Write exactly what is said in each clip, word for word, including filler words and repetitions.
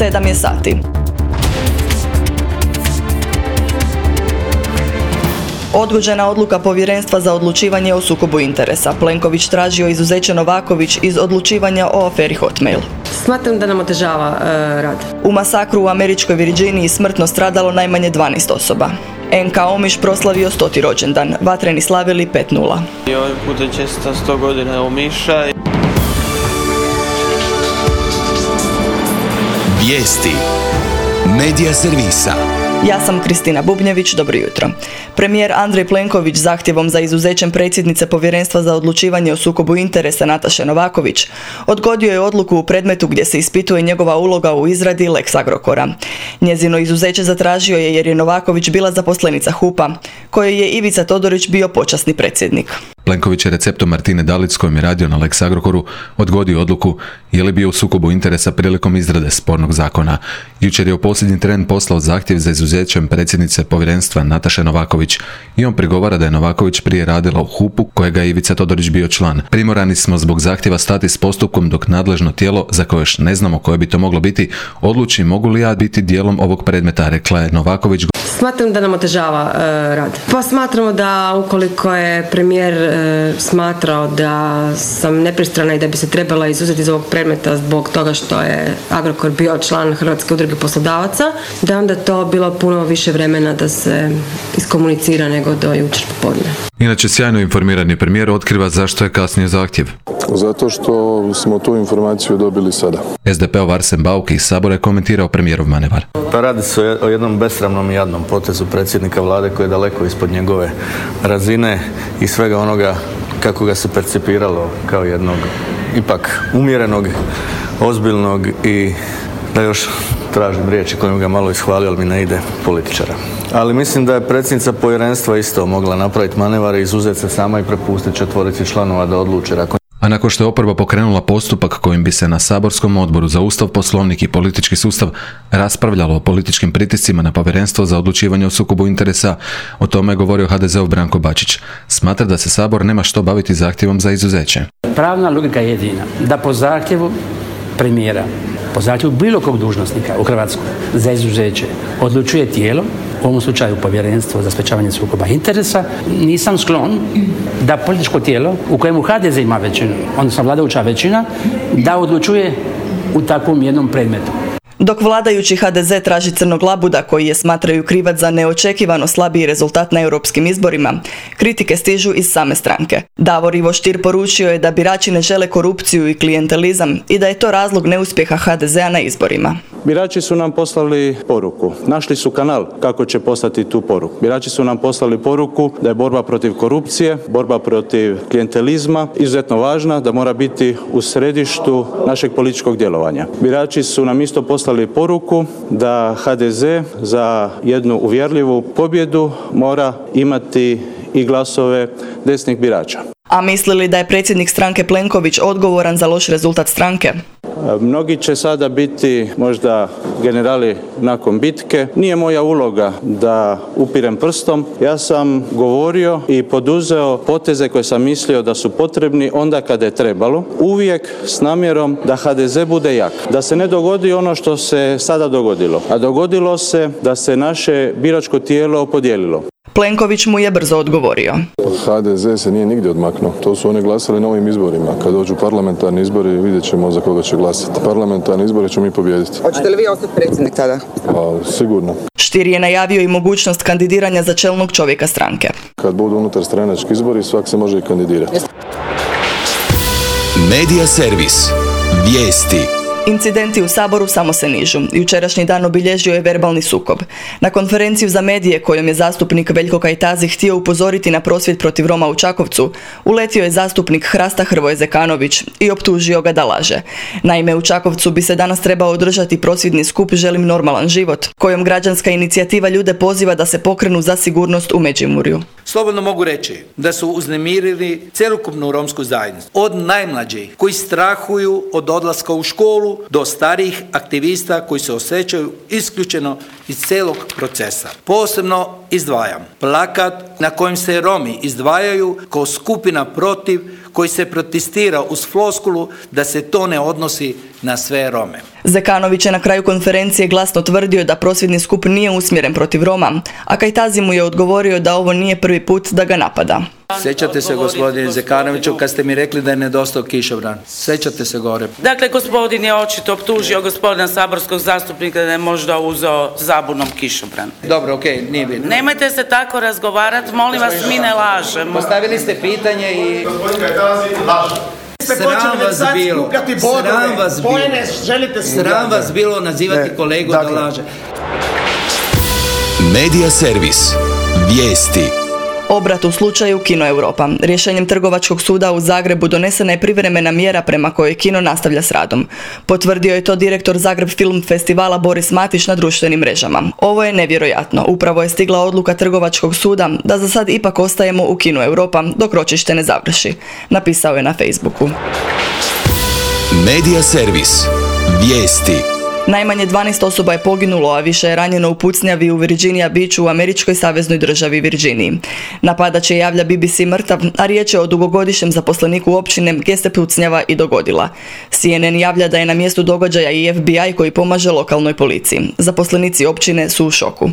sedam je sati. Odgođena odluka Povjerenstva za odlučivanje o sukobu interesa. Plenković tražio izuzeće Novaković iz odlučivanja o aferi Hotmail. Smatram da nam otežava e, rad. U masakru u američkoj Virginiji smrtno stradalo najmanje dvanaest osoba. en ka Omiš proslavio stoti rođendan. Vatreni slavili pet nula. I ovaj put je česta sto godina Omiša. Vijesti Medija servisa. Ja sam Kristina Bubnjević, dobro jutro. Premijer Andrej Plenković zahtjevom za izuzećem predsjednice Povjerenstva za odlučivanje o sukobu interesa Nataše Novaković odgodio je odluku u predmetu gdje se ispituje njegova uloga u izradi Lex Agrokora. Njezino izuzeće zatražio je jer je Novaković bila zaposlenica hupa, kojoj je Ivica Todorić bio počasni predsjednik. Plenković je receptom Martine Dalić s kojim je radio na Lex Agrokoru odgodio odluku je li bio u sukobu interesa prilikom izrade spornog zakona. Jučer je u posljednji tren poslao zahtjev za izuzećem predsjednice povjerenstva Nataše Novaković i on prigovara da je Novaković prije radila u hupu kojega je Ivica Todorić bio član. Primorani smo zbog zahtjeva stati s postupkom dok nadležno tijelo, za koje još ne znamo koje bi to moglo biti, odluči mogu li ja biti dijelom ovog predmeta, rekla je Novaković. Smatram da nam otežava e, rad. Pa smatramo da ukoliko je premijer e, smatrao da sam nepristrana i da bi se trebala izuzeti iz ovog predmeta zbog toga što je Agrokor bio član Hrvatske udruge poslodavaca, da onda to bilo puno više vremena da se iskomunicira nego do jučer popodne. Inače, sjajno informirani premijer otkriva zašto je kasnije zahtjev. Zato što smo tu informaciju dobili sada. es de pe ov Arsen Bauk iz Sabora je komentirao premijerov manevar. Pa radi se o jednom besramnom i jadnom potezu predsjednika vlade koji je daleko ispod njegove razine i svega onoga kako ga se percipiralo kao jednog ipak umjerenog, ozbiljnog i da još tražim riječi kojim ga malo ishvalio, ali mi ne ide, političara. Ali mislim da je predsjednica povjerenstva isto mogla napraviti manevar i izuzeti se sama i prepustiti četvorici članova da odluče. A nakon što je oporba pokrenula postupak kojim bi se na saborskom odboru za Ustav, Poslovnik i politički sustav raspravljalo o političkim pritiscima na Povjerenstvo za odlučivanje o sukobu interesa, o tome je govorio ha de zeov Branko Bačić. Smatra da se Sabor nema što baviti zahtjevom za izuzeće. Pravna logika je jedina da po zahtjevu premijera, po zahtjevu bilo kog dužnosnika u Hrvatskoj za izuzeće odlučuje tijelo, u ovom slučaju Povjerenstvo za sprečavanje sukoba interesa. Nisam sklon da političko tijelo u kojemu ha de ze ima većinu, odnosno vladajuća većina, da odlučuje u takvom jednom predmetu. Dok vladajući ha de ze traži crnog labuda koji je smatraju krivac za neočekivano slabiji rezultat na europskim izborima, kritike stižu iz same stranke. Davor Ivo Stier poručio je da birači ne žele korupciju i klijentelizam i da je to razlog neuspjeha ha de zea na izborima. Birači su nam poslali poruku. Našli su kanal kako će poslati tu poruku. Birači su nam poslali poruku da je borba protiv korupcije, borba protiv klijentelizma izuzetno važna, da mora biti u središtu našeg političkog djelovanja. Birači su nam isto poslali poruku da ha de ze za jednu uvjerljivu pobjedu mora imati i glasove desnih birača. A mislili da je predsjednik stranke Plenković odgovoran za loš rezultat stranke? Mnogi će sada biti možda generali nakon bitke. Nije moja uloga da upirem prstom. Ja sam govorio i poduzeo poteze koje sam mislio da su potrebni onda kada je trebalo. Uvijek s namjerom da ha de ze bude jak. Da se ne dogodi ono što se sada dogodilo. A dogodilo se da se naše biračko tijelo podijelilo. Plenković mu je brzo odgovorio. ha de ze se nije nigdje odmaknuo. To su oni glasali na ovim izborima. Kad dođu parlamentarni izbori, vidjet ćemo za koga će glasati. Parlamentarni izbori ćemo mi pobijediti. Hoćete li vi ostati predsjednik tada? Pa, sigurno. Stier je najavio i mogućnost kandidiranja za čelnog čovjeka stranke. Kad budu unutar stranački izbori, svak se može i kandidirati. Medija servis. Vijesti. Incidenti u Saboru samo se nižu. Jučerašnji dan obilježio je verbalni sukob. Na konferenciju za medije kojom je zastupnik Veljko Kajtazi htio upozoriti na prosvjed protiv Roma u Čakovcu, uletio je zastupnik Hrasta Hrvoje Zekanović i optužio ga da laže. Naime, u Čakovcu bi se danas trebao održati prosvjedni skup Želim normalan život, kojom građanska inicijativa ljude poziva da se pokrenu za sigurnost u Međimurju. Slobodno mogu reći da su uznemirili cjelokupnu romsku zajednicu. Od najmlađih koji strahuju od odlaska u školu do starijih aktivista koji se osjećaju isključeno iz cijelog procesa. Posebno izdvajam plakat na kojem se Romi izdvajaju kao skupina protiv koji se protestira uz floskulu da se to ne odnosi na sve Rome. Zekanović je na kraju konferencije glasno tvrdio da prosvjedni skup nije usmjeren protiv Roma, a Kajtazi mu je odgovorio da ovo nije prvi put da ga napada. Sjećate se, gospodine Zekanoviću, kad ste mi rekli da je nedostao kišobran? Sjećate se gore? Dakle, gospodin je očito optužio gospodina saborskog zastupnika da je možda uzeo zabunom kišobran. Dobro, okej, okay, nije bitno. Nemojte se tako razgovarati, molim vas, mi ne lažemo. Postavili ste pitanje i... Gospodin Kajtazi laže. Sram vas bilo, sram vas bilo, sram vas bilo nazivati ne, kolegu dakle. Da laže. Medija servis. Vijesti. Obrat u slučaju Kino Europa. Rješenjem Trgovačkog suda u Zagrebu donesena je privremena mjera prema kojoj kino nastavlja s radom. Potvrdio je to direktor Zagreb Film Festivala Boris Matić na društvenim mrežama. Ovo je nevjerojatno. Upravo je stigla odluka Trgovačkog suda da za sad ipak ostajemo u Kino Europa dok ročište ne završi. Napisao je na Facebooku. Medija servis. Vijesti. Najmanje dvanaest osoba je poginulo, a više je ranjeno u pucnjavi u Virginia Beachu u američkoj saveznoj državi Virginiji. Napadač je, javlja B B C, mrtav, a riječ je o dugogodišnjem zaposleniku općine gdje se pucnjava i dogodila. C N N javlja da je na mjestu događaja i F B I koji pomaže lokalnoj policiji. Zaposlenici općine su u šoku.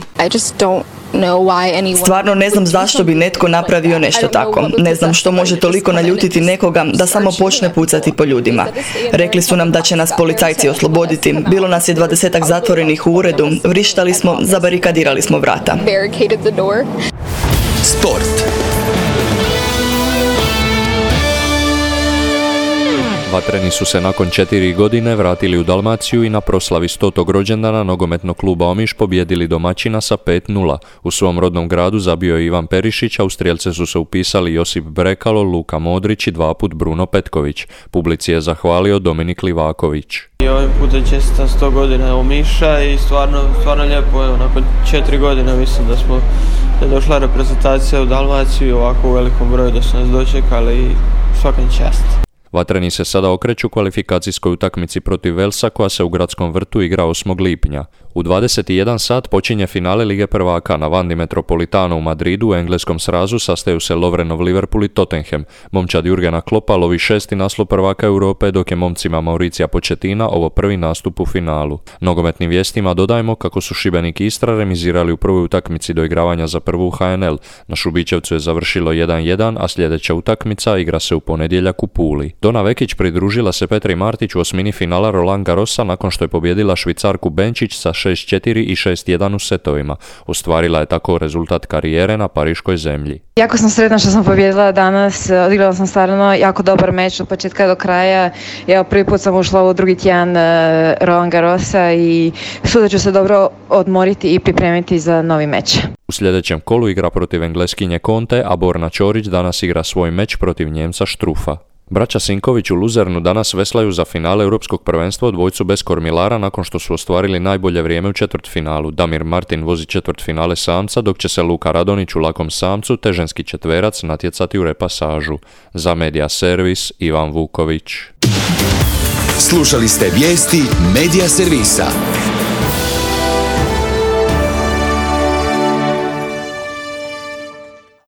Stvarno ne znam zašto bi netko napravio nešto tako. Ne znam što može toliko naljutiti nekoga da samo počne pucati po ljudima. Rekli su nam da će nas policajci osloboditi. Bilo nas je dvadesetak zatvorenih u uredu. Vrištali smo, zabarikadirali smo vrata. Sport. Vatreni su se nakon četiri godine vratili u Dalmaciju i na proslavi stotog rođendana nogometnog kluba Omiš pobijedili domaćina sa pet nula. U svom rodnom gradu zabio je Ivan Perišić, a u strijelce su se upisali Josip Brekalo, Luka Modrić i dva put Bruno Petković. Publici je zahvalio Dominik Livaković. I ovim putem čestitam sto godina Omiša i stvarno, stvarno lijepo, evo, nakon četiri godine mislim da smo da je došla reprezentacija u Dalmaciju i ovako u velikom broju da su nas dočekali i svaka čast. Vatreni se sada okreću kvalifikacijskoj utakmici protiv Velsa koja se u Gradskom vrtu igra osmog lipnja. U dvadeset jedan sat počinje finale Lige prvaka. Na Vandi Metropolitano u Madridu u engleskom srazu sastaju se Lovrenov Liverpool i Tottenham. Momčad Jurgena Kloppa lovi šesti naslov prvaka Europe, dok je momcima Mauricija Početina ovo prvi nastup u finalu. Nogometnim vijestima dodajemo kako su Šibenik i Istra remizirali u prvoj utakmici do igravanja za prvu H N L. Na Šubićevcu je završilo jedan jedan, a sljedeća utakmica igra se u ponedjeljak u Puli. Dona Vekić pridružila se Petri Martić u osmini finala Roland Garrosa nakon što je pobijedila Švicarku Benčić sa šest četiri i šest jedan u setovima. Ostvarila je tako rezultat karijere na pariškoj zemlji. Jako sam sretna što sam pobijedila danas, odigrala sam stvarno jako dobar meč od početka do kraja. Evo, prvi put sam ušla u drugi tjedan Roland Garrosa i sutra ću se dobro odmoriti i pripremiti za novi meč. U sljedećem kolu igra protiv Engleskinje Conte, a Borna Ćorić danas igra svoj meč protiv Njemca Štrufa. Braća Sinković u Luzernu danas veslaju za finale Europskog prvenstva u dvojcu bez kormilara nakon što su ostvarili najbolje vrijeme u četvrtfinalu. Damir Martin vozi četvrtfinale samca, dok će se Luka Radonić u lakom samcu te ženski četverac natjecati u repasažu. Za Medija servis Ivan Vuković. Slušali ste vijesti Medija servisa.